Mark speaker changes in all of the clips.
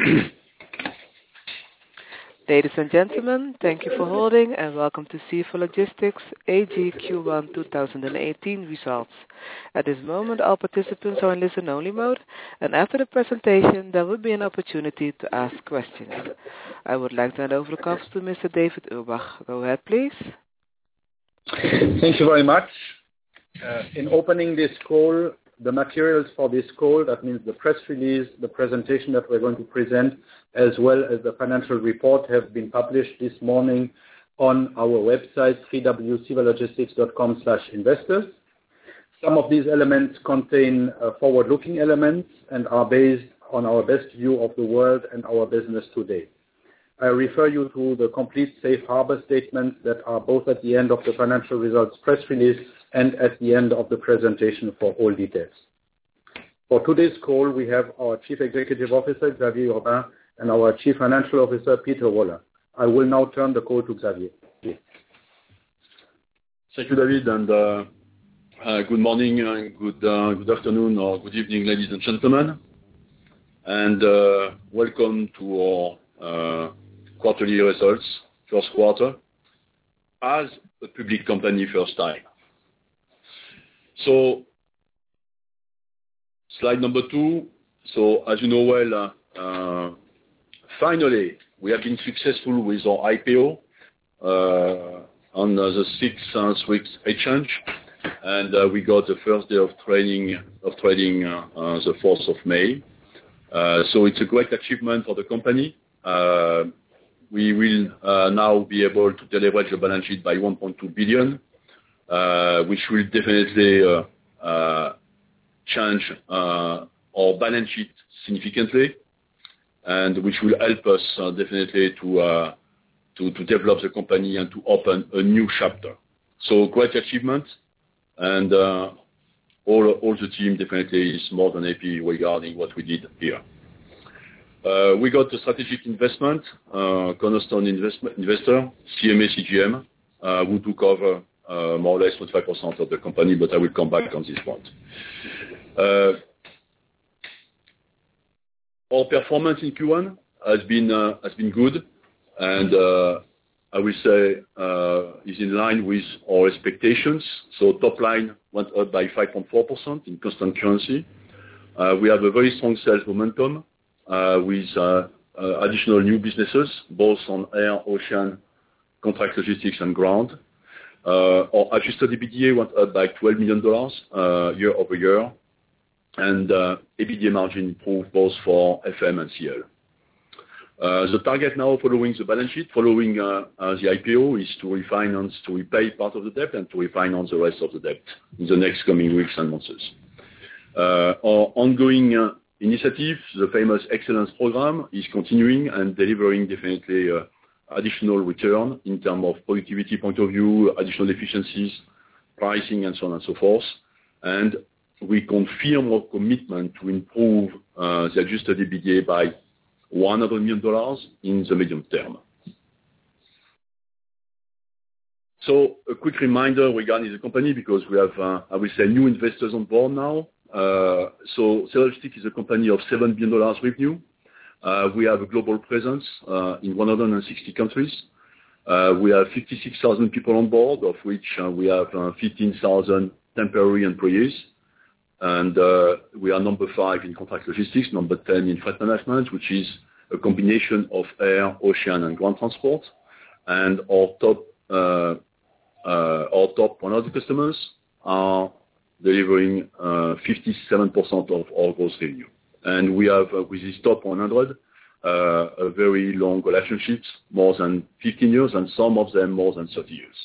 Speaker 1: Ladies and gentlemen, thank you for holding and welcome to CFO Logistics AG Q1 2018 results. At this moment, all participants are in listen-only mode, and after the presentation, there will be an opportunity to ask questions. I would like to hand over the conference to Mr. David Urbach. Go ahead, please.
Speaker 2: Thank you very much. In opening this call, the materials for this call, that means the press release, the presentation that we're going to present, as well as the financial report, have been published this morning on our website, www.cevalogistics.com/investors. Some of these elements contain forward-looking elements and are based on our best view of the world and our business today. I refer you to the complete safe harbor statements that are both at the end of the financial results press release and at the end of the presentation for all details. For today's call, we have our Chief Executive Officer, Xavier Urbain, and our Chief Financial Officer, Pieter Wollert. I will now turn the call to Xavier. Please.
Speaker 3: Thank you, David, and good morning, and good afternoon, or good evening, ladies and gentlemen, and welcome to our quarterly results, first quarter, as a public company first time. So, slide number 2. So, as you know well, finally, we have been successful with our IPO on the 6th Swiss Exchange, and we got the first day of trading the 4th of May. So it's a great achievement for the company. We will now be able to deleverage the balance sheet by 1.2 billion, which will definitely change our balance sheet significantly, and which will help us definitely to develop the company and to open a new chapter. So great achievement, and all the team definitely is more than happy regarding what we did here. We got a strategic investment, cornerstone investor, CMA CGM, who took over more or less 25% of the company, but I will come back on this point. Our performance in Q1 has been good, and I will say is in line with our expectations. So top line went up by 5.4% in constant currency. We have a very strong sales momentum with additional new businesses, both on air, ocean, contract logistics, and ground. Our adjusted EBITDA went up by $12 million year over year, and EBITDA margin improved both for FM and CL. The target now following the balance sheet, following the IPO, is to repay part of the debt and to refinance the rest of the debt in the next coming weeks and months. Our ongoing initiative, the famous Excellence Program, is continuing and delivering definitely additional return in terms of productivity point of view, additional efficiencies, pricing, and so on and so forth. And we confirm our commitment to improve the adjusted EBITDA by $100 million in the medium term. So a quick reminder regarding the company, because we have, I will say, new investors on board now. So Cevallogistics is a company of $7 billion revenue. We have a global presence in 160 countries. We have 56,000 people on board, of which we have 15,000 temporary employees. And we are number 5 in contract logistics, number 10 in freight management, which is a combination of air, ocean, and ground transport. And our top 100 customers are delivering 57% of our gross revenue. And we have, with this top 100, a very long relationships, more than 15 years, and some of them more than 30 years.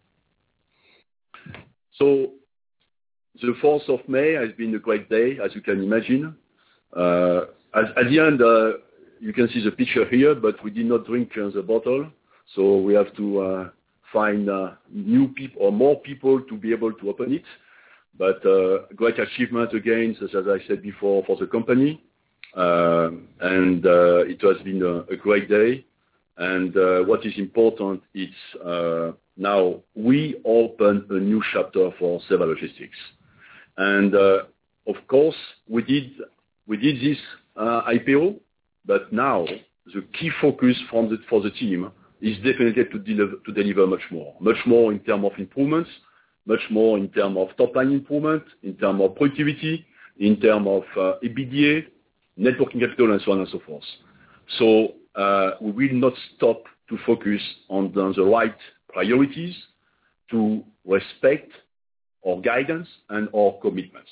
Speaker 3: So the 4th of May has been a great day, as you can imagine. At the end, you can see the picture here, but we did not drink the bottle, so we have to find new people or more people to be able to open it. But great achievement again, as I said before, for the company. And it has been a great day. And what is important is now we open a new chapter for Cevallogistics. And of course, we did this IPO but now the key focus for the team is definitely to deliver much more in terms of improvements, much more in terms of top-line improvement, in terms of productivity, in terms of EBITDA, net working capital, and so on and so forth. So we will not stop to focus on the right priorities to respect our guidance and our commitments.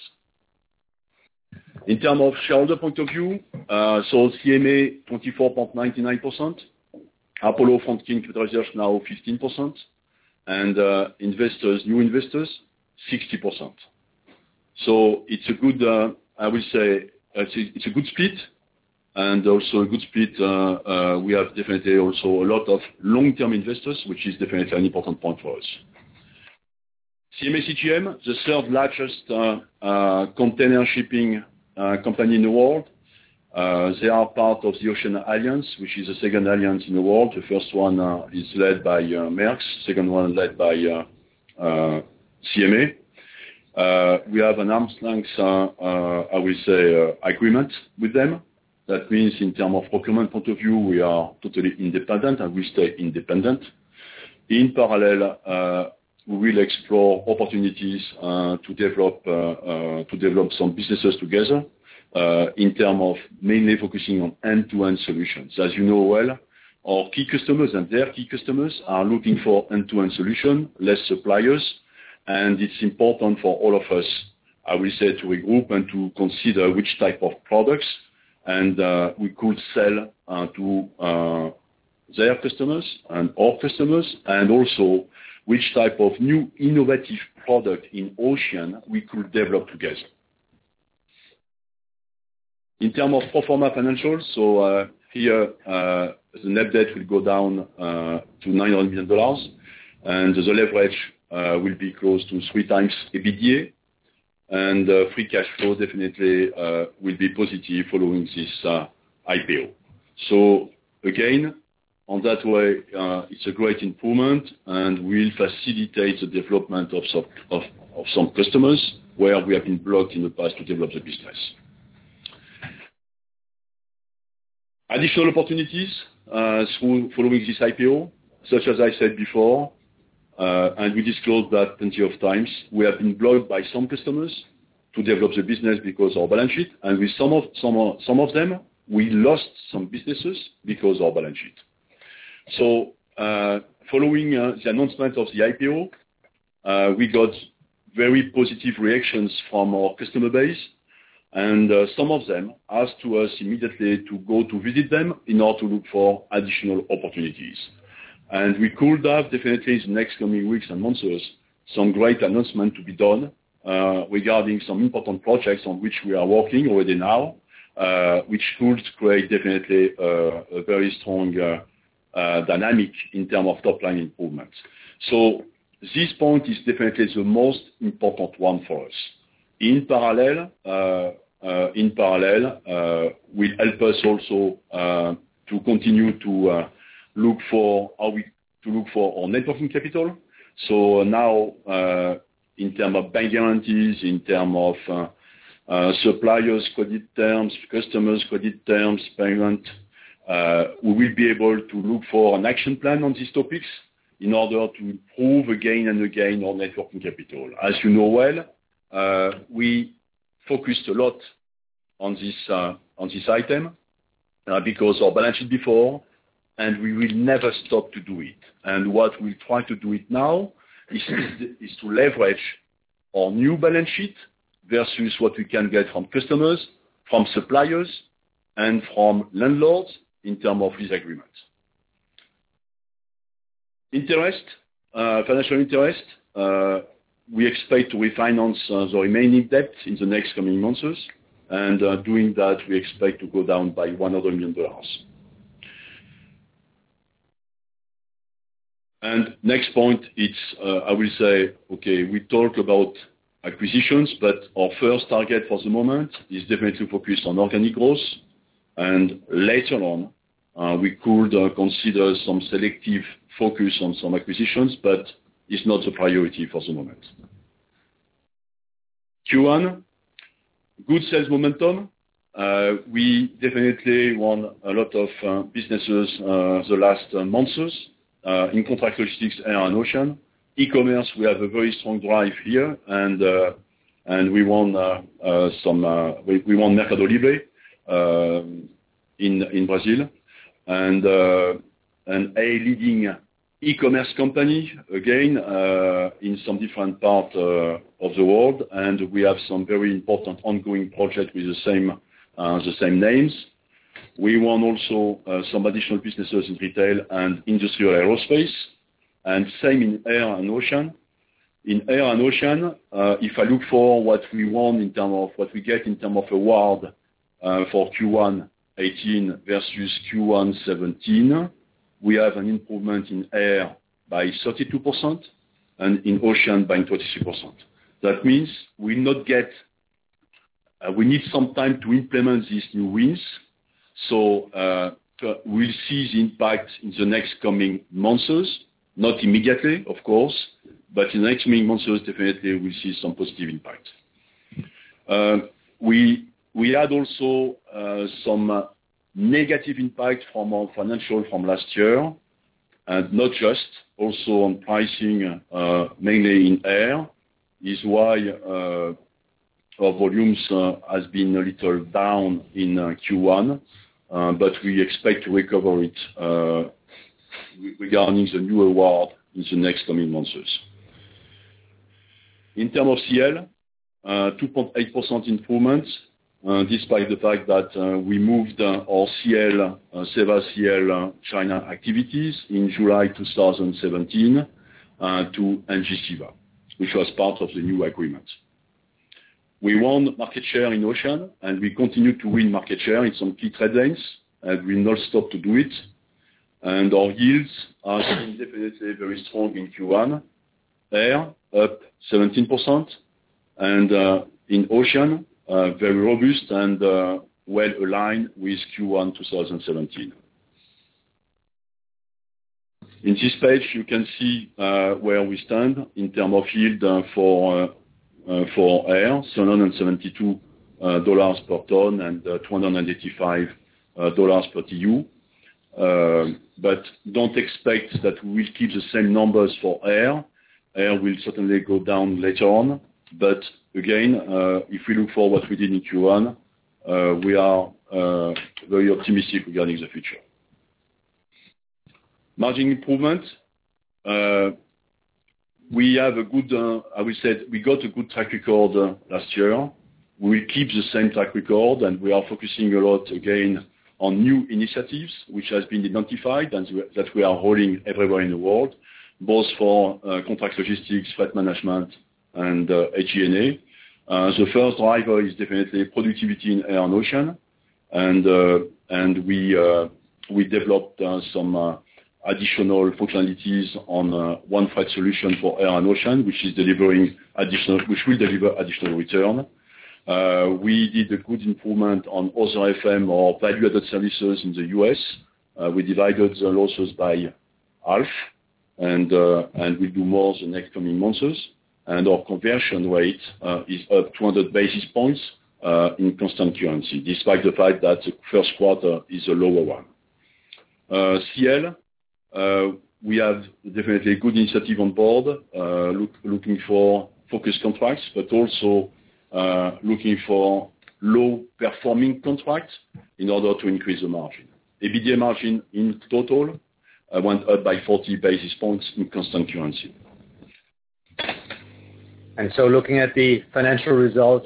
Speaker 3: In terms of shareholder point of view, so CMA 24.99%, Apollo Franklin Capital Research now 15%, and new investors 60%. So it's a good, I will say, it's a good split, and also a good split. We have definitely also a lot of long-term investors, which is definitely an important point for us. CMA CGM, the third largest container shipping company in the world. They are part of the Ocean Alliance, which is the second alliance in the world. The first one is led by Maersk, second one led by CMA. We have an arm's length, I will say, agreement with them. That means in terms of procurement point of view, we are totally independent and we stay independent. In parallel, we will explore opportunities to develop some businesses together in terms of mainly focusing on end-to-end solutions. As you know well, our key customers and their key customers are looking for end-to-end solution, less suppliers, and it's important for all of us, I will say, to regroup and to consider which type of products and we could sell to their customers and our customers, and also which type of new innovative product in ocean we could develop together. In terms of pro forma financials, so here the net debt will go down to $900 million, and the leverage will be close to 3 times EBITDA, and free cash flow definitely will be positive following this IPO. So again, on that way, it's a great improvement and will facilitate the development of some customers where we have been blocked in the past to develop the business. Additional opportunities following this IPO, such as I said before, and we disclosed that plenty of times, we have been blocked by some customers to develop the business because of our balance sheet, and with some of them, we lost some businesses because of our balance sheet. So following the announcement of the IPO, we got very positive reactions from our customer base, and some of them asked to us immediately to go to visit them in order to look for additional opportunities. And we could have definitely in the next coming weeks and months some great announcement to be done regarding some important projects on which we are working already now, which could create definitely a very strong dynamic in terms of top-line improvements. So this point is definitely the most important one for us. In parallel, will help us also to continue to look for our net working capital. So now, in terms of bank guarantees, in terms of suppliers' credit terms, customers' credit terms, payment, we will be able to look for an action plan on these topics in order to improve again and again our net working capital. As you know well, we focused a lot on this item because our balance sheet before, and we will never stop to do it. And what we'll try to do it now is to leverage our new balance sheet versus what we can get from customers, from suppliers, and from landlords in terms of lease agreements. Interest, financial interest, we expect to refinance the remaining debt in the next coming months, and doing that, we expect to go down by $100 million. And next point, it's, I will say, okay, we talk about acquisitions, but our first target for the moment is definitely focused on organic growth, and later on, we could consider some selective focus on some acquisitions, but it's not a priority for the moment. Q1, good sales momentum, We definitely won a lot of businesses the last months in contract logistics, air and ocean. E-commerce, we have a very strong drive here, and we won we won Mercado Libre in Brazil, and a leading e-commerce company again in some different part of the world, and we have some very important ongoing projects with the same names. We won also some additional businesses in retail and industrial aerospace, and same in air and ocean. In air and ocean, if I look for what we won in terms of what we get in terms of award for Q1 18 versus Q1 17, we have an improvement in air by 32% and in ocean by 23%. That means we need some time to implement these new wins. So we'll see the impact in the next coming months, not immediately, of course, but in the next coming months, definitely we'll see some positive impact. We had also some negative impact from our financial from last year, and not just, also on pricing, mainly in air, is why our volumes has been a little down in Q1, but we expect to recover it regarding the new award in the next coming months. In terms of CL, 2.8% improvement, despite the fact that we moved our CL, Seva CL China activities in July 2017 to NG Seva, which was part of the new agreement. We won market share in ocean, and we continue to win market share in some key trade lanes, and we will not stop to do it. And our yields are definitely very strong in Q1. Air, up 17%, and in ocean, very robust and well aligned with Q1 2017. In this page, you can see where we stand in terms of yield for air, $772 per ton and $285 per TU. But don't expect that we will keep the same numbers for air. Air will certainly go down later on. But again, if we look for what we did in Q1, we are very optimistic regarding the future. Margin improvement. We have a good, we got a good track record last year. We will keep the same track record, and we are focusing a lot again on new initiatives, which has been identified and that we are rolling everywhere in the world, both for contract logistics, freight management, and HG&A. The first driver is definitely productivity in air and ocean, and we developed some additional functionalities on one freight solution for air and ocean, which will deliver additional return. We did a good improvement on other FM or value-added services in the US. We divided the losses by half, and we'll do more the next coming months. And our conversion rate is up 200 basis points in constant currency, despite the fact that the first quarter is a lower one. CL, we have definitely a good initiative on board, looking for focused contracts, but also looking for low-performing contracts in order to increase the margin. EBITDA margin in total went up by 40 basis points in constant currency.
Speaker 4: And so looking at the financial results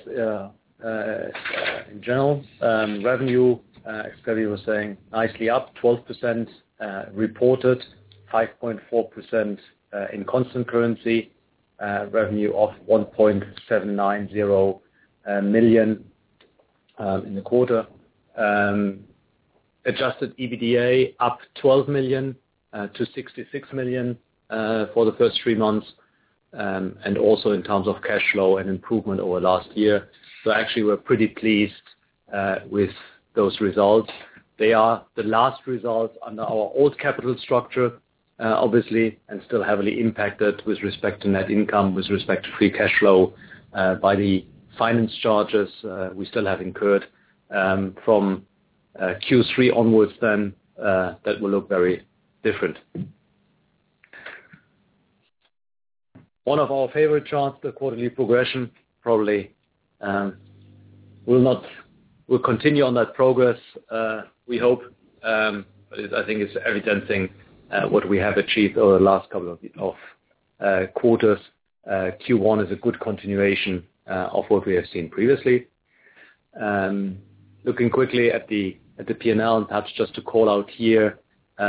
Speaker 4: in general, revenue, as Xavier was saying, nicely up, 12% reported, 5.4% in constant currency, revenue of 1.790 million in the quarter. Adjusted EBITDA up 12 million to 66 million for the first 3 months, and also in terms of cash flow and improvement over last year. So actually we're pretty pleased with those results. They are the last results under our old capital structure, obviously, and still heavily impacted with respect to net income, with respect to free cash flow, by the finance charges we still have incurred From Q3 onwards, then that will look very different. One of our favorite charts, the quarterly progression, probably will continue on that progress, we hope. But I think it's evidencing what we have achieved over the last couple of quarters. Q1 is a good continuation of what we have seen previously. Looking quickly at the P&L, and perhaps just to call out here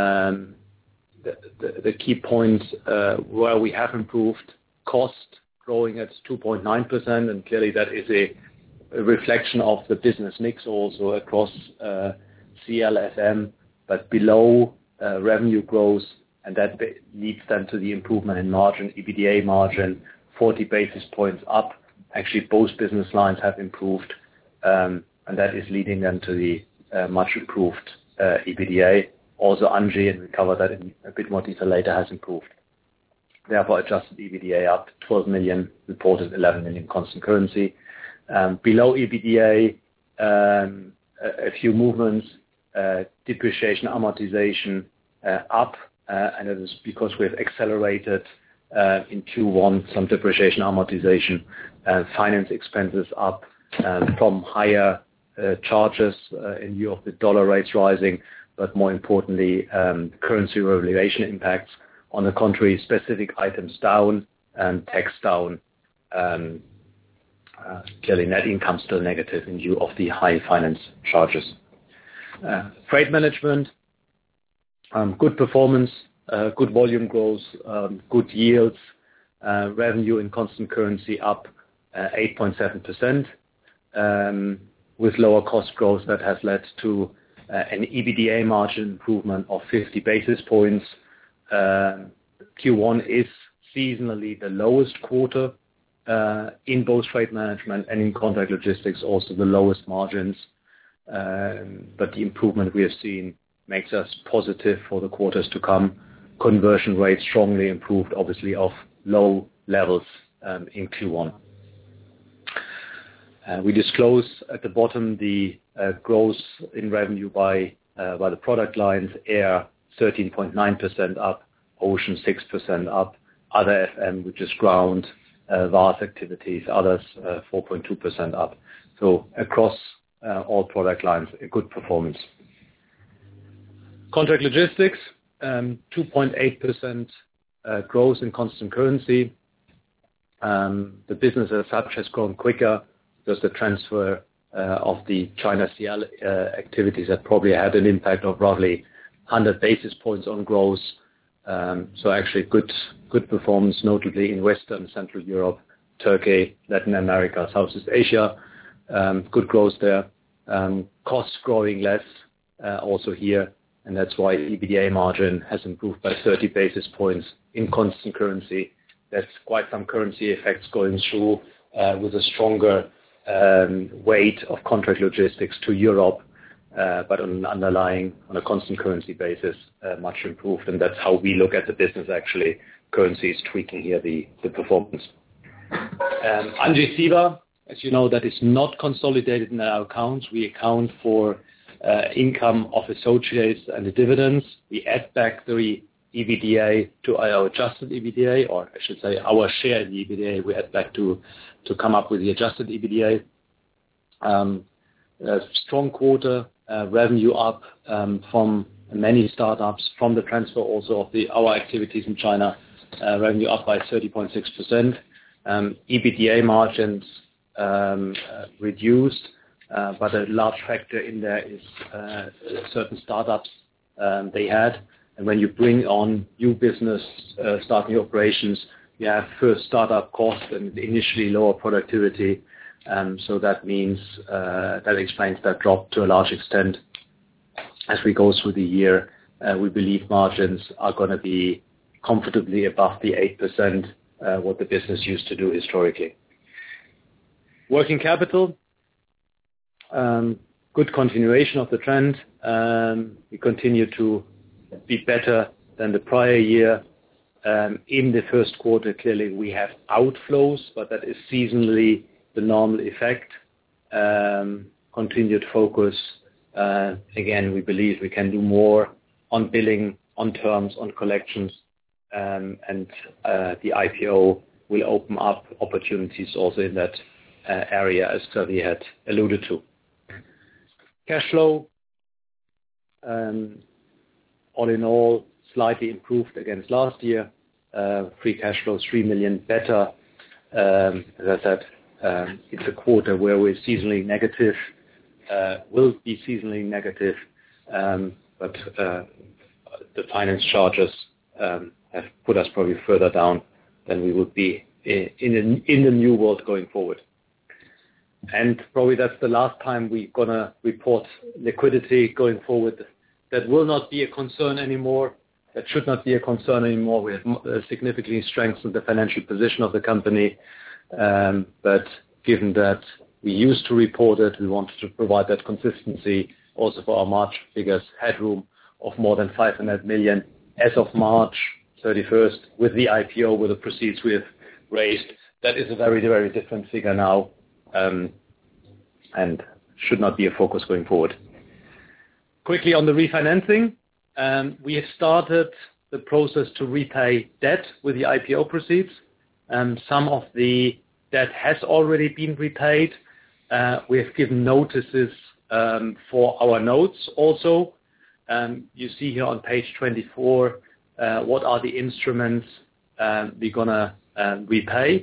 Speaker 4: the key points where we have improved: cost growing at 2.9%, and clearly that is a reflection of the business mix also across CLFM, but below revenue growth, and that leads then to the improvement in margin, EBITDA margin, 40 basis points up. Actually, both business lines have improved, and that is leading them to the much improved EBITDA. Also, ANGI, and we cover that in a bit more detail later, has improved. Therefore, adjusted EBITDA up 12 million, reported 11 million constant currency. Below EBITDA, a few movements, depreciation, amortization up, and it is because we have accelerated in Q1 some depreciation, amortization, finance expenses up from higher charges in view of the dollar rates rising, but more importantly, currency revaluation impacts. On the contrary, specific items down and tax down. Clearly, net income still negative in view of the high finance charges. Freight management, good performance, good volume growth, good yields, revenue in constant currency up 8.7%. With lower cost growth, that has led to an EBITDA margin improvement of 50 basis points. Q1 is seasonally the lowest quarter in both freight management and in contract logistics, also the lowest margins. But the improvement we have seen makes us positive for the quarters to come. Conversion rate strongly improved, obviously, off low levels in Q1. We disclose at the bottom the growth in revenue by the product lines: air 13.9% up, ocean 6% up, other FM, which is ground, vast activities, others 4.2% up. So across all product lines, a good performance. Contract logistics, 2.8% growth in constant currency. The business as such has grown quicker because the transfer of the China CL activities had probably had an impact of roughly 100 basis points on growth. So actually good performance, notably in Western Central Europe, Turkey, Latin America, Southeast Asia. Good growth there. Costs growing less also here, and that's why EBITDA margin has improved by 30 basis points in constant currency. There's quite some currency effects going through with a stronger weight of contract logistics to Europe, but on a constant currency basis, much improved. And that's how we look at the business, actually. Currency is tweaking here the performance. ANGI CEVA, as you know, that is not consolidated in our accounts. We account for income of associates and the dividends. We add back the EBITDA to our adjusted EBITDA, or I should say our share in the EBITDA we add back to come up with the adjusted EBITDA. Strong quarter, revenue up from many startups, from the transfer also of our activities in China, revenue up by 30.6%. EBITDA margins reduced, but a large factor in there is certain startups they had. And when you bring on new business, starting operations, you have first startup costs and initially lower productivity. So that means that explains that drop to a large extent. As we go through the year, we believe margins are going to be comfortably above the 8%, what the business used to do historically. Working capital, good continuation of the trend. We continue to be better than the prior year. In the first quarter, clearly we have outflows, but that is seasonally the normal effect. continued focus. Again, we believe we can do more on billing, on terms, on collections, and the IPO will open up opportunities also in that area, as Xavier had alluded to. Cash flow, all in all, slightly improved against last year. Free cash flow 3 million better. As I said, it's a quarter where we're seasonally negative, will be seasonally negative, but the finance charges have put us probably further down than we would be in the new world going forward. And probably that's the last time we're going to report liquidity going forward. That will not be a concern anymore. That should not be a concern anymore. We have significantly strengthened the financial position of the company. But given that we used to report it, we wanted to provide that consistency also for our March figures, headroom of more than 500 million as of March 31st with the IPO, with the proceeds we have raised. That is a very, very different figure now, and should not be a focus going forward. Quickly on the refinancing, we have started the process to repay debt with the IPO proceeds. Some of the debt has already been repaid. We have given notices for our notes also. You see here on page 24 what are the instruments we're going to repay.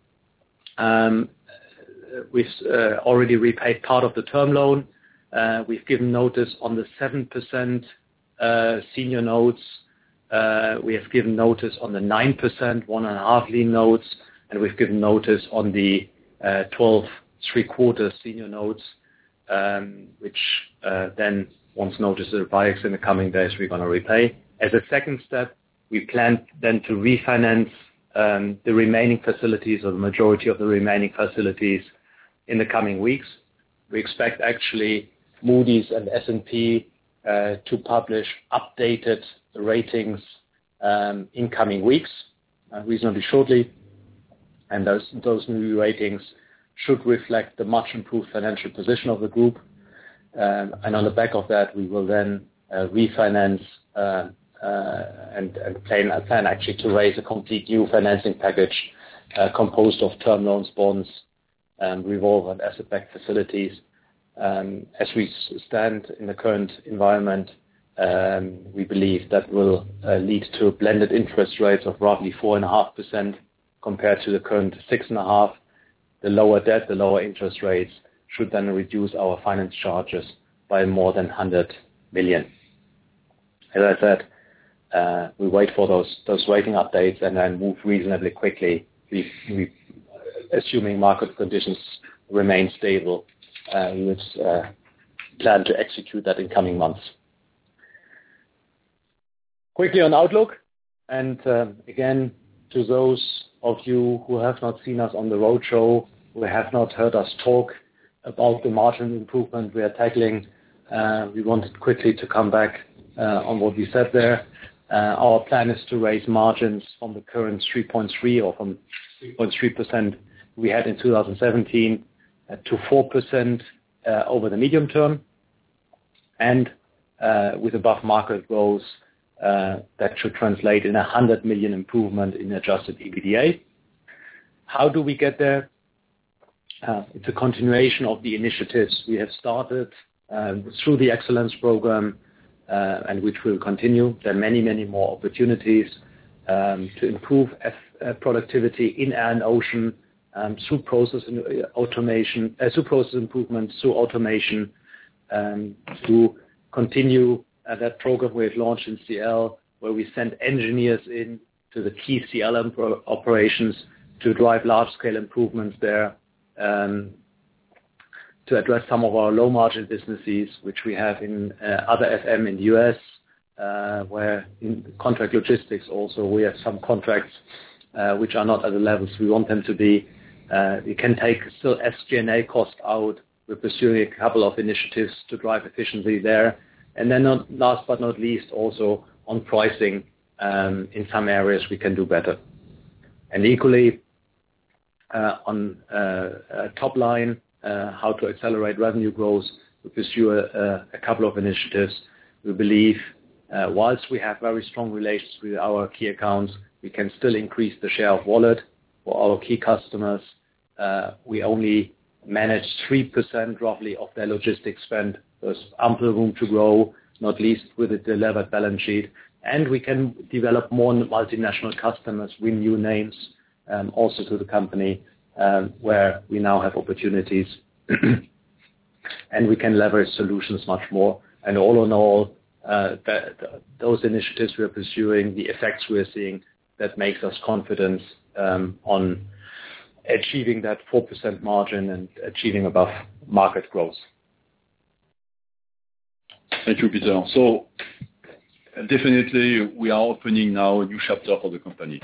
Speaker 4: We've already repaid part of the term loan. We've given notice on the 7% senior notes. We have given notice on the 9% 1.5 lien notes, and we've given notice on the 12 3/4 senior notes, which then, once notice arrives in the coming days, we're going to repay. As a second step, we plan then to refinance the remaining facilities, or the majority of the remaining facilities, in the coming weeks. We expect actually Moody's and S&P to publish updated ratings in coming weeks, reasonably shortly, and those new ratings should reflect the much improved financial position of the group. And on the back of that, we will then refinance and plan actually to raise a complete new financing package composed of term loans, bonds, revolver and asset-backed facilities. As we stand in the current environment, we believe that will lead to blended interest rates of roughly 4.5% compared to the current 6.5%. The lower debt, the lower interest rates should then reduce our finance charges by more than 100 million. As I said, we wait for those rating updates and then move reasonably quickly. We assuming market conditions remain stable, we would plan to execute that in coming months. Quickly on Outlook, and again, to those of you who have not seen us on the roadshow, who have not heard us talk about the margin improvement we are tackling, we wanted quickly to come back on what we said there. Our plan is to raise margins from the current 3.3% or from 3.3% we had in 2017 to 4% over the medium term, and with above market growth, that should translate in 100 million improvement in adjusted EBITDA. How do we get there? It's a continuation of the initiatives we have started through the Excellence Program, and which will continue. There are many, many more opportunities to improve productivity in air and ocean through process automation, through process improvements, through automation, to continue that program we have launched in CL, where we send engineers in to the key CL operations to drive large-scale improvements there, to address some of our low-margin businesses, which we have in other FM in the US, where in contract logistics also we have some contracts which are not at the levels we want them to be. We can take still SG&A cost out. We're pursuing a couple of initiatives to drive efficiency there. And then last but not least, also on pricing, in some areas we can do better. And equally, on top line, how to accelerate revenue growth. We pursue a couple of initiatives. We believe whilst we have very strong relations with our key accounts, we can still increase the share of wallet for our key customers. We only manage 3% roughly of their logistics spend. There's ample room to grow, not least with a delivered balance sheet. And we can develop more multinational customers, win new names also to the company where we now have opportunities. And we can leverage solutions much more. And all in all, those initiatives we are pursuing, the effects we are seeing, that makes us confident on achieving that 4% margin and achieving above market growth.
Speaker 3: Thank you, Peter. So definitely we are opening now a new chapter for the company.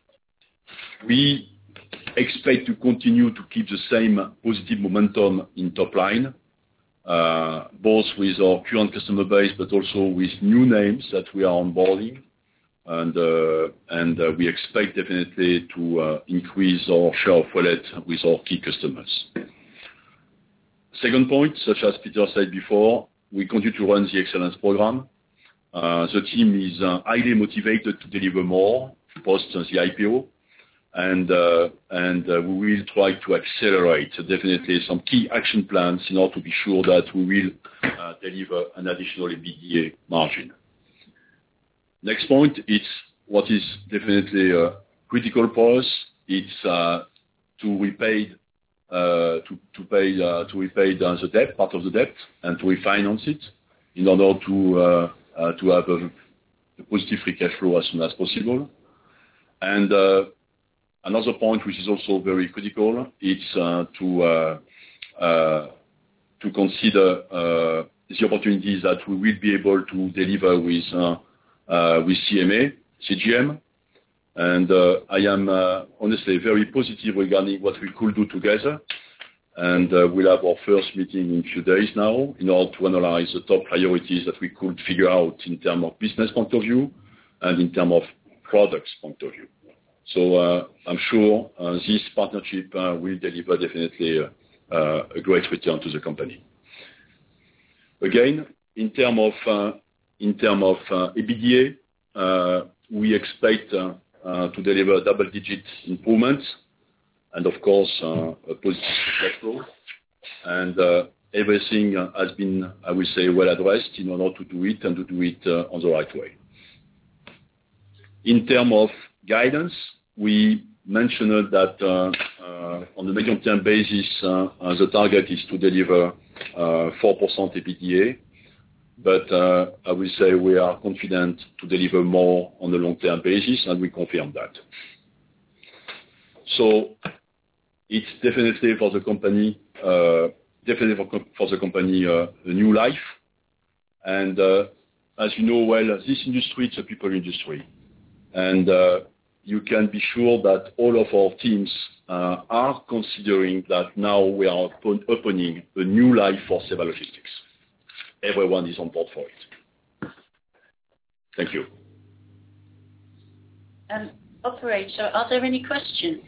Speaker 3: We expect to continue to keep the same positive momentum in top line, both with our current customer base, but also with new names that we are onboarding. And we expect definitely to increase our share of wallet with our key customers. Second point, such as Peter said before, we continue to run the excellence program. The team is highly motivated to deliver more post the IPO, and we will try to accelerate definitely some key action plans in order to be sure that we will deliver an additional EBITDA margin. Next point, it's what is definitely critical for us. It's to repay the debt, part of the debt, and to refinance it in order to have a positive free cash flow as soon as possible. And another point which is also very critical, it's to consider the opportunities that we will be able to deliver with CGM. And I am honestly very positive regarding what we could do together. And we'll have our first meeting in a few days now in order to analyze the top priorities that we could figure out in terms of business point of view and in terms of products point of view. So I'm sure this partnership will deliver definitely a great return to the company. Again, in terms of EBITDA, we expect to deliver double-digit improvements and, of course, a positive cash flow. And everything has been, I would say, well addressed in order to do it and to do it on the right way. In terms of guidance, we mentioned that on the medium-term basis, the target is to deliver 4% EBITDA. But I will say we are confident to deliver more on the long-term basis, and we confirm that. So it's definitely for the company, a new life. And as you know well, this industry is a people industry, and you can be sure that all of our teams are considering that now we are opening a new life for CEVA Logistics. Everyone is on board for it. Thank you.
Speaker 5: Operator, are there any questions?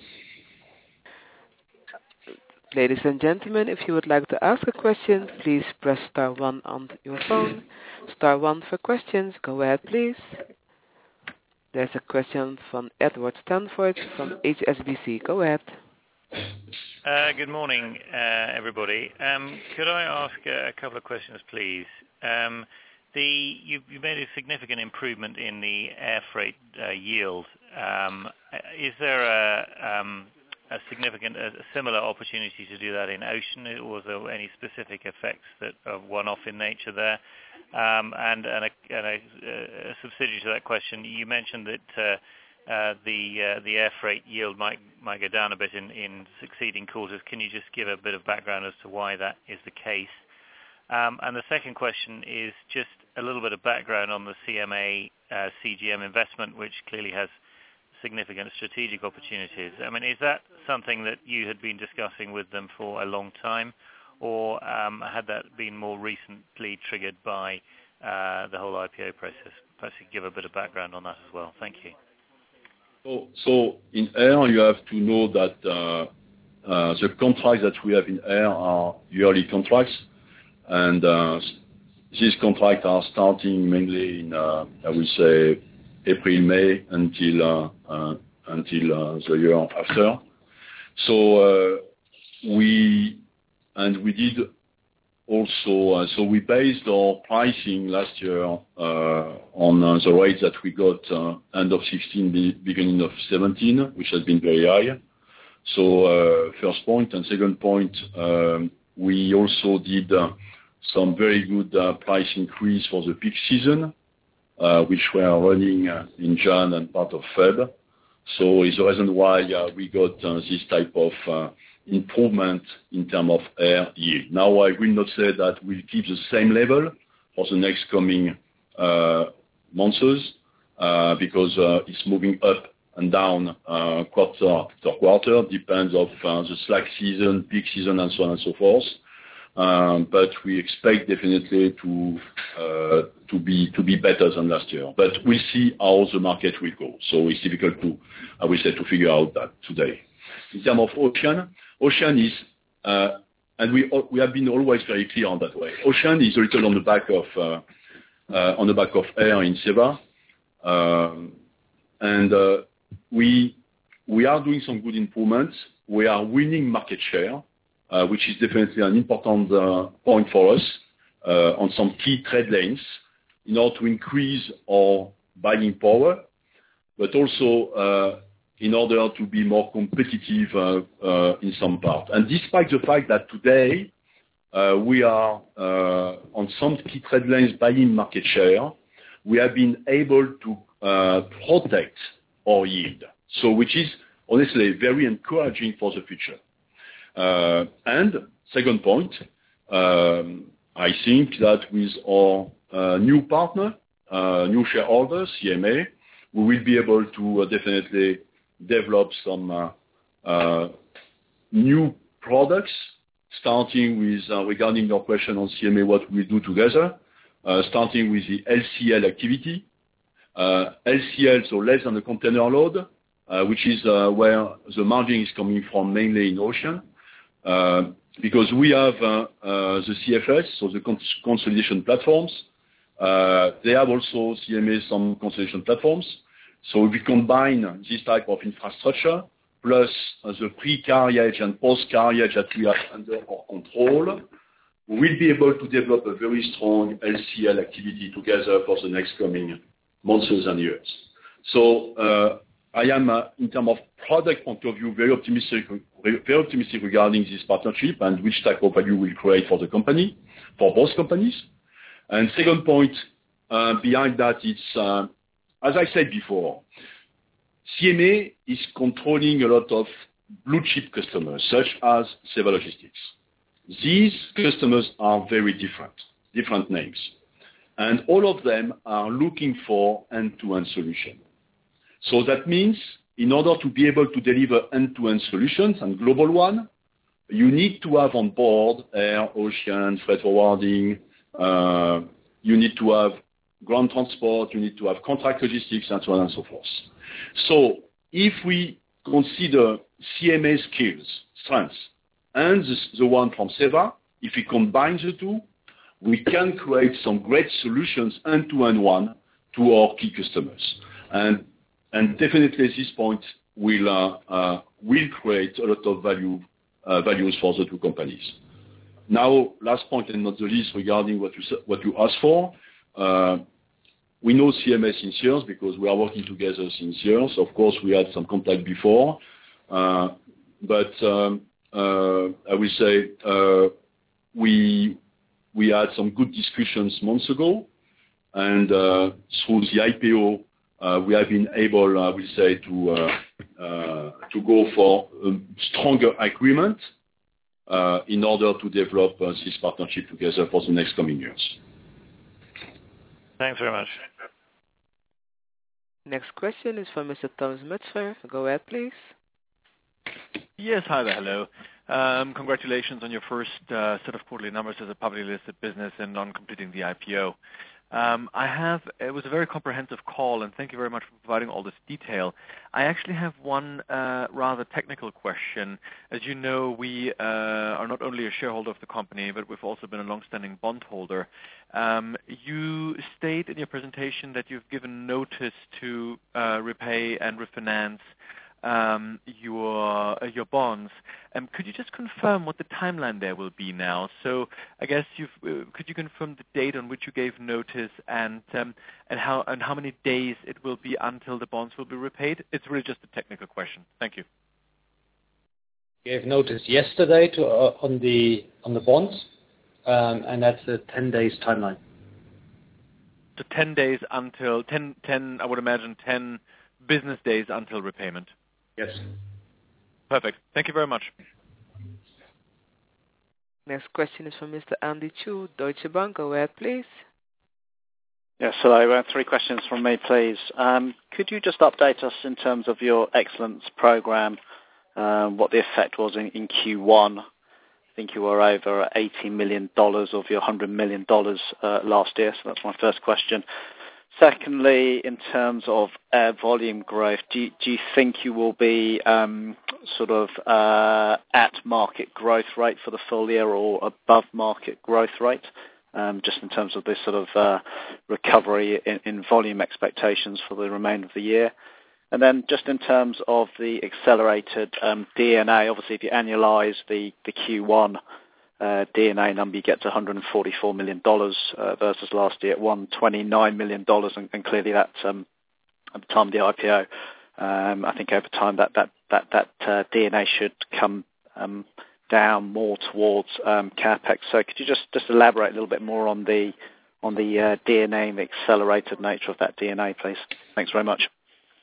Speaker 1: Ladies and gentlemen, if you would like to ask a question, please press star 1 on your phone. Star 1 for questions. Go ahead, please. There's a question from Edward Stanford from HSBC. Go ahead.
Speaker 6: Good morning, everybody. Could I ask a couple of questions, please? You made a significant improvement in the air freight yield. Is there a similar opportunity to do that in ocean, or was there any specific effects that are one-off in nature there? And a subsidiary to that question, you mentioned that the air freight yield might go down a bit in succeeding quarters. Can you just give a bit of background as to why that is the case? And the second question is just a little bit of background on the CMA CGM investment, which clearly has significant strategic opportunities. I mean, is that something that you had been discussing with them for a long time, or had that been more recently triggered by the whole IPO process? Perhaps you could give a bit of background on that as well. Thank you.
Speaker 3: So in air, you have to know that the contracts that we have in air are yearly contracts, and these contracts are starting mainly in, I would say, April, May until the year after. So we did also, so we based our pricing last year on the rates that we got end of 16, beginning of 17, which has been very high. So first point, and second point, we also did some very good price increase for the peak season, which were running in Jan and part of Feb. So it's the reason why we got this type of improvement in terms of air yield. Now, I will not say that we'll keep the same level for the next coming months, because it's moving up and down quarter to quarter, depends on the slack season, peak season, and so on and so forth. But we expect definitely to be better than last year. But we'll see how the market will go. So it's difficult to, I would say, to figure out that today. In terms of ocean is, and we have been always very clear on that way. Ocean is a little on the back of air in SEVA, and we are doing some good improvements. We are winning market share, which is definitely an important point for us on some key trade lanes in order to increase our buying power, but also in order to be more competitive in some part. And despite the fact that today we are on some key trade lanes buying market share, we have been able to protect our yield, so which is honestly very encouraging for the future. And second point, I think that with our new partner, new shareholder, CMA, we will be able to definitely develop some new products, starting with, regarding your question on CMA, what we do together, starting with the LCL activity. LCL, so less than a container load, which is where the margin is coming from, mainly in ocean. Because we have the CFS, so the consolidation platforms. They have also CMA some consolidation platforms. So if we combine this type of infrastructure plus the pre-carriage and post-carriage that we have under our control, we will be able to develop a very strong LCL activity together for the next coming months and years. So I am, in terms of product point of view, very optimistic regarding this partnership and which type of value we'll create for the company, for both companies. And second point behind that, it's, as I said before, CMA is controlling a lot of blue chip customers, such as SEVA Logistics. These customers are very different names. And all of them are looking for end-to-end solution. So that means in order to be able to deliver end-to-end solutions and global one, you need to have on board air, ocean, freight forwarding, you need to have ground transport, you need to have contract logistics, and so on and so forth. So if we consider CMA's skills, strengths, and the one from SEVA, if we combine the two, we can create some great solutions end-to-end one to our key customers. And definitely at this point will create a lot of values for the two companies. Now, last point and not the least regarding what you asked for. We know CMA since years because we are working together since years. Of course, we had some contact before, but I will say we had some good discussions months ago, and through the IPO, we have been able, I will say, to go for a stronger agreement in order to develop this partnership together for the next coming years.
Speaker 6: Thanks very much.
Speaker 1: Next question is from Mr. Thomas Metzger. Go ahead, please.
Speaker 7: Yes, hi there. Hello. Congratulations on your first set of quarterly numbers as a publicly listed business and on completing the IPO. It was a very comprehensive call, and thank you very much for providing all this detail. I actually have one rather technical question. As you know, we are not only a shareholder of the company, but we've also been a long-standing bondholder. You state in your presentation that you've given notice to repay and refinance your bonds. Could you just confirm what the timeline there will be now? So I guess could you confirm the date on which you gave notice and how many days it will be until the bonds will be repaid? It's really just a technical question. Thank you.
Speaker 4: Gave notice yesterday on the bonds, and that's a 10 days timeline.
Speaker 7: So 10 days until 10. I would imagine 10 business days until repayment.
Speaker 4: Yes.
Speaker 6: Perfect. Thank you very much.
Speaker 1: Next question is from Mr. Andy Chu, Deutsche Bank. Go ahead, please.
Speaker 8: Yes, hello. 3 questions from me, please. Could you just update us in terms of your excellence program, what the effect was in Q1? I think you were over $80 million of your $100 million last year, so that's my first question. Secondly, in terms of volume growth, do you think you will be sort of at market growth rate for the full year or above market growth rate, just in terms of this sort of recovery in volume expectations for the remainder of the year? And then just in terms of the accelerated D&A, obviously if you annualize the Q1 D&A number, you get to $144 million versus last year at $129 million, and clearly that's at the time of the IPO. I think over time that D&A should come down more towards capex. So could you just elaborate a little bit more on the D&A and the accelerated nature of that D&A, please? Thanks very much.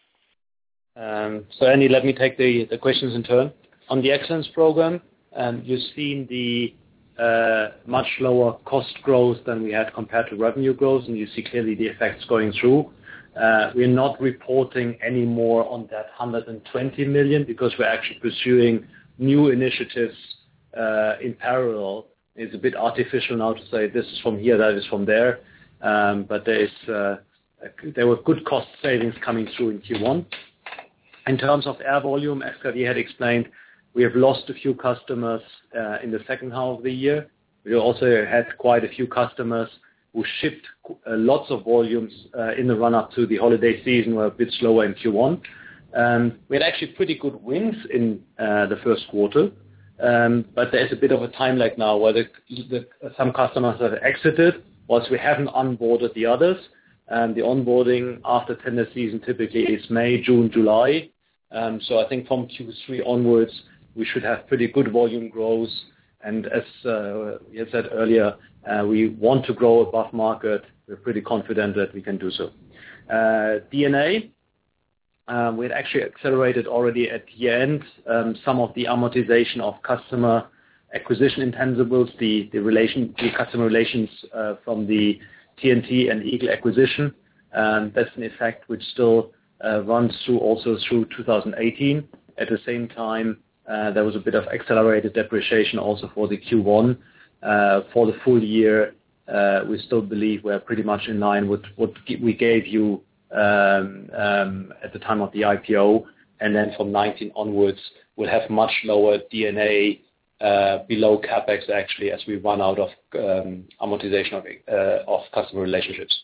Speaker 4: So Andy, let me take the questions in turn. On the excellence program, you've seen the much lower cost growth than we had compared to revenue growth, and you see clearly the effects going through. We're not reporting any more on that 120 million because we're actually pursuing new initiatives in parallel. It's a bit artificial now to say this is from here, that is from there, but there were good cost savings coming through in Q1. In terms of air volume, as Xavier had explained, we have lost a few customers in the second half of the year. We also had quite a few customers who shipped lots of volumes in the run-up to the holiday season, were a bit slower in Q1. We had actually pretty good wins in the first quarter, but there's a bit of a time lag now where some customers have exited whilst we haven't onboarded the others. The onboarding after tender season typically is May, June, July. So I think from Q3 onwards, we should have pretty good volume growth. And as you had said earlier, we want to grow above market. We're pretty confident that we can do so. D&A, we had actually accelerated already at the end some of the amortization of customer acquisition intangibles, the customer relations from the TNT and Eagle acquisition. That's an effect which still runs through also through 2018. At the same time, there was a bit of accelerated depreciation also for the Q1. For the full year, we still believe we're pretty much in line with what we gave you at the time of the IPO. And then from 19 onwards, we'll have much lower D&A below capex actually as we run out of amortization of customer relationships.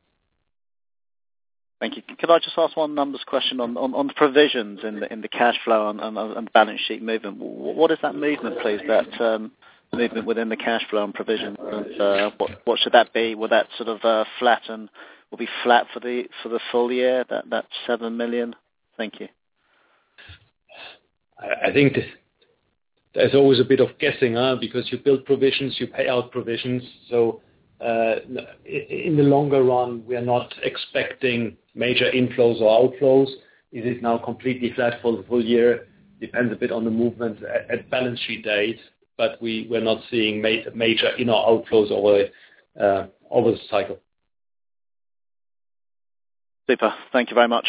Speaker 8: Thank you. Could I just ask one numbers question on the provisions in the cash flow and balance sheet movement? What is that movement, please? That movement within the cash flow and provision. What should that be? Will that sort of flatten? Will be flat for the full year? That 7 million. Thank you.
Speaker 4: I think there's always a bit of guessing, because you build provisions, you pay out provisions. So in the longer run, we are not expecting major inflows or outflows. It is now completely flat for the full year. Depends a bit on the movement at balance sheet date, but we're not seeing major in or outflows over the cycle.
Speaker 8: Super. Thank you very much.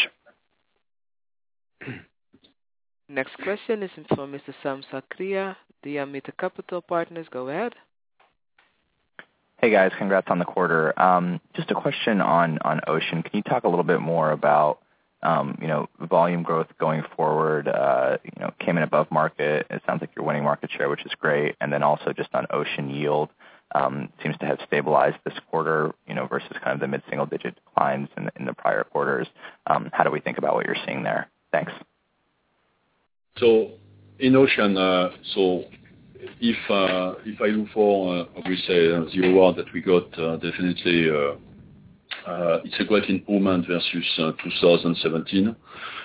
Speaker 1: Next question is from Mr. Sam Sakria, Diameter Capital Partners. Go ahead.
Speaker 9: Hey guys, congrats on the quarter. Just a question on Ocean. Can you talk a little bit more about volume growth going forward? Came in above market. It sounds like you're winning market share, which is great. And then also just on Ocean yield, seems to have stabilized this quarter, versus kind of the mid-single digit declines in the prior quarters. How do we think about what you're seeing there? Thanks.
Speaker 3: So in Ocean, if I look for, I will say the award that we got, definitely it's a great improvement versus 2017.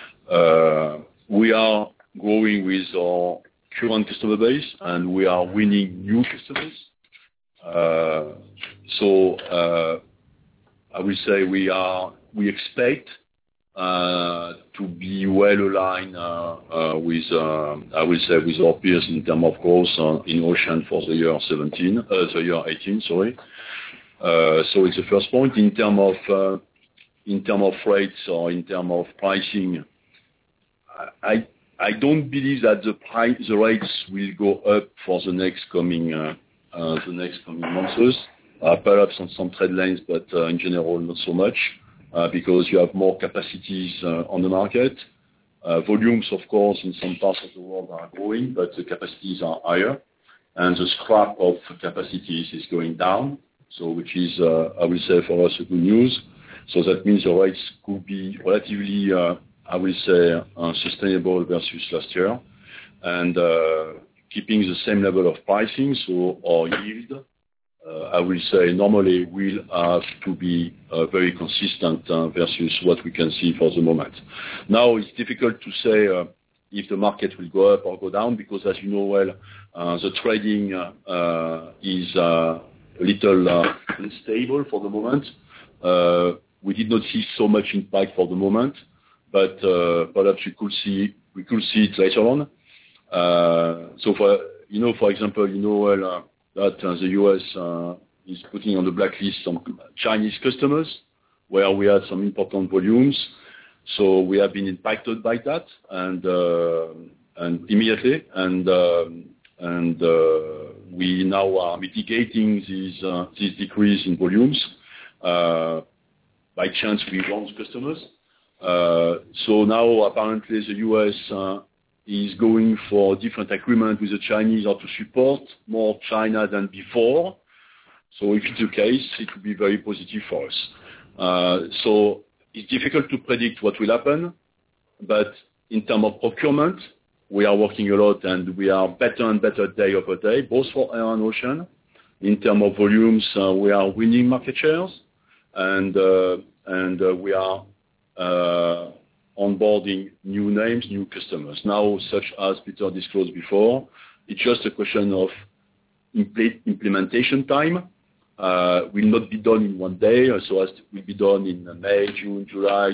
Speaker 3: We are growing with our current customer base, and we are winning new customers. I will say we expect to be well aligned with I will say with our peers in terms of growth in Ocean for the year 18. Sorry. So it's the first point in terms of rates or in terms of pricing. I don't believe that the rates will go up for the next coming months. Perhaps on some trade lanes, but in general not so much, because you have more capacities on the market. Volumes, of course, in some parts of the world are growing, but the capacities are higher, and the scrap of capacities is going down. So, which is, I will say for us, a good news. So that means the rates could be relatively, I will say, sustainable versus last year, and keeping the same level of pricing. So our yield, I will say, normally will have to be very consistent versus what we can see for the moment. Now, it's difficult to say if the market will go up or go down, because as you know well, the trading is a little unstable for the moment. We did not see so much impact for the moment, but perhaps we could see it later on. So for example, well, that the U.S. is putting on the blacklist some Chinese customers where we had some important volumes. So we have been impacted by that, and immediately, and we now are mitigating this decrease in volumes. By chance, we won customers. So now apparently the U.S. is going for a different agreement with the Chinese or to support more China than before. So if it's the case, it will be very positive for us. So it's difficult to predict what will happen, but in terms of procurement, we are working a lot, and we are better and better day over day, both for air and ocean. In terms of volumes, we are winning market shares, and we are onboarding new names, new customers. Now, such as Peter disclosed before, it's just a question of implementation time. Will not be done in one day, so as will be done in May, June, July,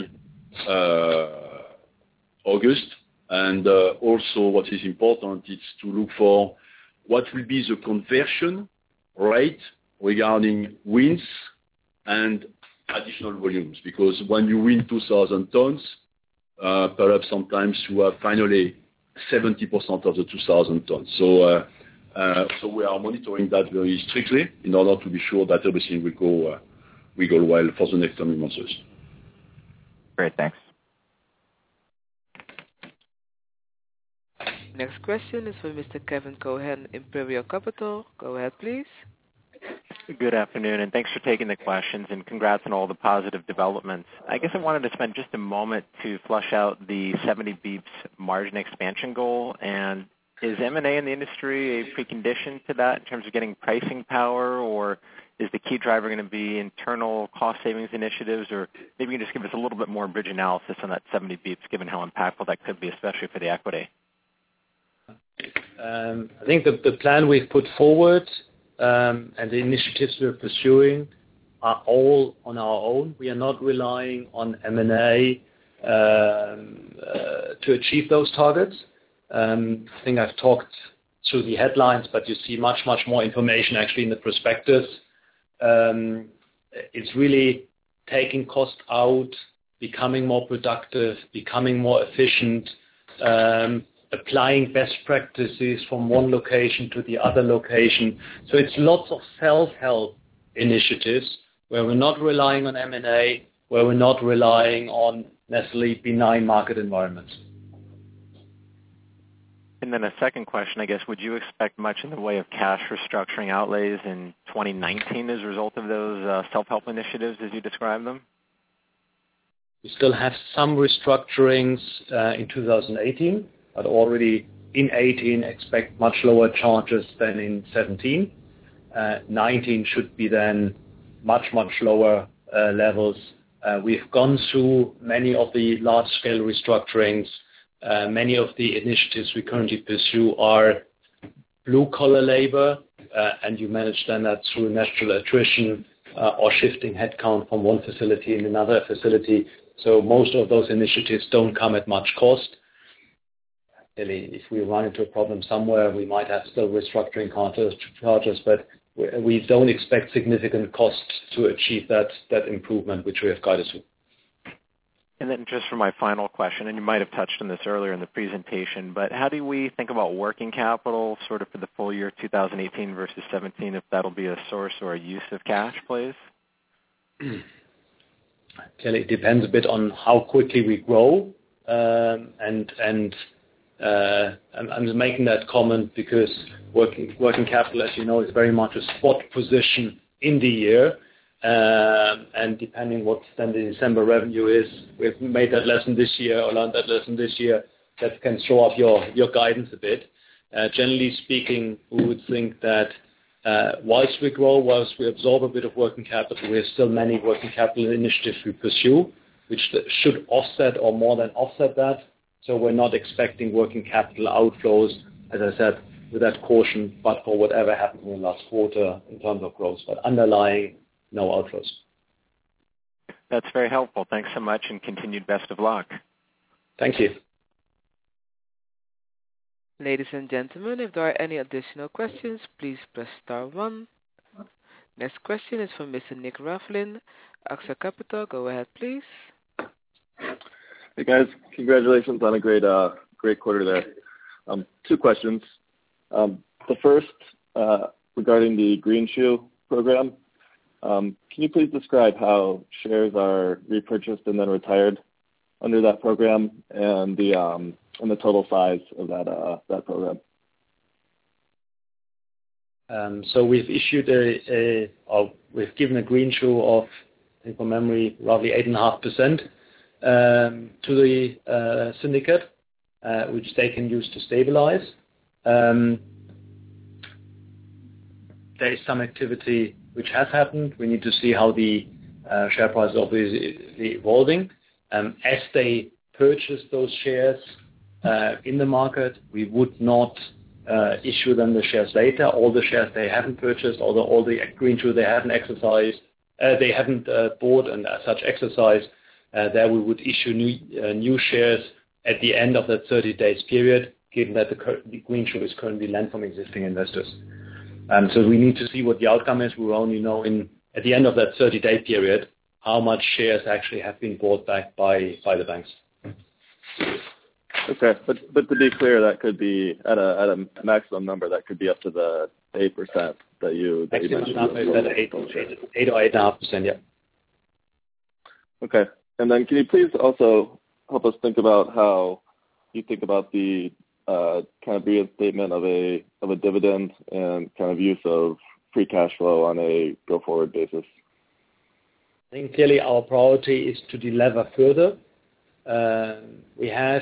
Speaker 3: August. And also what is important is to look for what will be the conversion rate regarding wins and additional volumes. Because when you win 2,000 tons, perhaps sometimes you have finally 70% of the 2,000 tons. So we are monitoring that very strictly in order to be sure that everything will go well for the next coming months.
Speaker 9: Great, thanks.
Speaker 1: Next question is for Mr. Kevin Cohen, Imperial Capital. Go ahead, please.
Speaker 10: Good afternoon, and thanks for taking the questions, and congrats on all the positive developments. I guess I wanted to spend just a moment to flush out the 70 beeps margin expansion goal. And is M&A in the industry a precondition to that in terms of getting pricing power, or is the key driver going to be internal cost savings initiatives? Or maybe you can just give us a little bit more bridge analysis on that 70 beeps, given how impactful that could be, especially for the equity.
Speaker 4: I think the plan we've put forward and the initiatives we're pursuing are all on our own. We are not relying on M&A to achieve those targets. I think I've talked through the headlines, but you see much more information actually in the prospectus. It's really taking cost out, becoming more productive, becoming more efficient, applying best practices from one location to the other location. So it's lots of self-help initiatives where we're not relying on M&A, where we're not relying on necessarily benign market environments.
Speaker 10: And then a second question, I guess, would you expect much in the way of cash restructuring outlays in 2019 as a result of those self-help initiatives as you describe them?
Speaker 4: We still have some restructurings in 2018, but already in 18 expect much lower charges than in 17. 19 should be then much lower levels. We've gone through many of the large-scale restructurings. Many of the initiatives we currently pursue are blue-collar labor, and you manage then that through natural attrition or shifting headcount from one facility in another facility. So most of those initiatives don't come at much cost. Really, if we run into a problem somewhere, we might have still restructuring charges, but we don't expect significant costs to achieve that improvement which we have guided to.
Speaker 10: And then just for my final question, and you might have touched on this earlier in the presentation, but how do we think about working capital sort of for the full year 2018 versus 17, if that'll be a source or a use of cash, please?
Speaker 4: Clearly, it depends a bit on how quickly we grow, and I'm just making that comment because working capital, as you know, is very much a spot position in the year. And depending what then the December revenue is, we've made that lesson this year or learned that lesson this year, that can throw off your guidance a bit. Generally speaking, we would think that whilst we grow, whilst we absorb a bit of working capital, we have still many working capital initiatives we pursue, which should offset or more than offset that. So we're not expecting working capital outflows, as I said, with that caution, but for whatever happens in the last quarter in terms of growth. But underlying, no outflows.
Speaker 10: That's very helpful. Thanks so much, and continued best of luck.
Speaker 4: Thank you.
Speaker 1: Ladies and gentlemen, if there are any additional questions, please press star 1. Next question is from Mr. Nick Rafflin, AXA Capital. Go ahead, please.
Speaker 11: Hey guys, congratulations on a great quarter there. 2 questions. The first, regarding the Green Shoe program. Can you please describe how shares are repurchased and then retired under that program, and the total size of that program?
Speaker 4: So we've issued we've given a Green Shoe of, I think from memory, roughly 8.5% to the syndicate, which they can use to stabilize. There is some activity which has happened. We need to see how the share price is obviously evolving. As they purchase those shares in the market, we would not issue them the shares later. All the shares they haven't purchased, all the Green Shoe they haven't exercised, they haven't bought and as such exercised, there we would issue new shares at the end of that 30 days period, given that the Green Shoe is currently lent from existing investors. So we need to see what the outcome is. We will only know at the end of that 30-day period how much shares actually have been bought back by the banks.
Speaker 11: Okay, but to be clear, that could be at a maximum number. That could be up to the 8% that you mentioned.
Speaker 4: Number is at 8 or 8.5%. Yeah.
Speaker 11: Okay, and then can you please also help us think about how you think about the kind of reinstatement of a dividend and kind of use of free cash flow on a go-forward basis?
Speaker 4: I think clearly our priority is to delever further. We have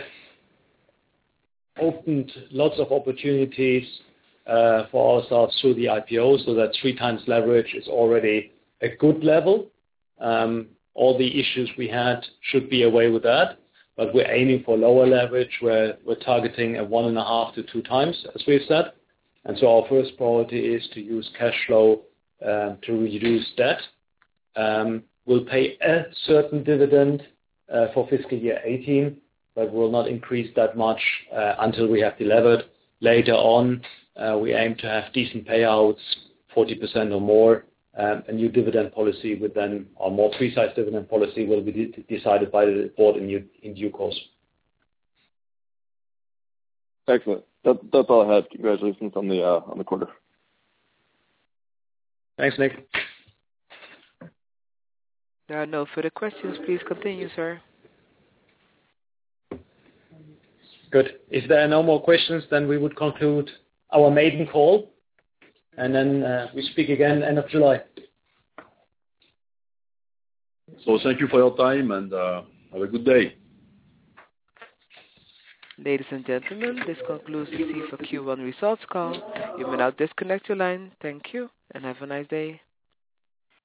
Speaker 4: opened lots of opportunities for ourselves through the IPO, so that 3 times leverage is already a good level. All the issues we had should be away with that, but we're aiming for lower leverage where we're targeting a 1.5 to 2 times, as we've said. And so our first priority is to use cash flow to reduce debt. We'll pay a certain dividend for fiscal year 18, but will not increase that much until we have delivered. Later on, we aim to have decent payouts, 40% or more. A new dividend policy would then, or more precise dividend policy, will be decided by the board in due course.
Speaker 11: Excellent. That's all I had. Congratulations on the quarter.
Speaker 4: Thanks, Nick.
Speaker 1: There are no further questions. Please continue, sir.
Speaker 4: Good. If there are no more questions, then we would conclude our maiden call, and then we speak again end of July.
Speaker 3: So thank you for your time, and have a good day.
Speaker 1: Ladies and gentlemen, this concludes the CFA Q1 results call. You may now disconnect your line. Thank you, and have a nice day.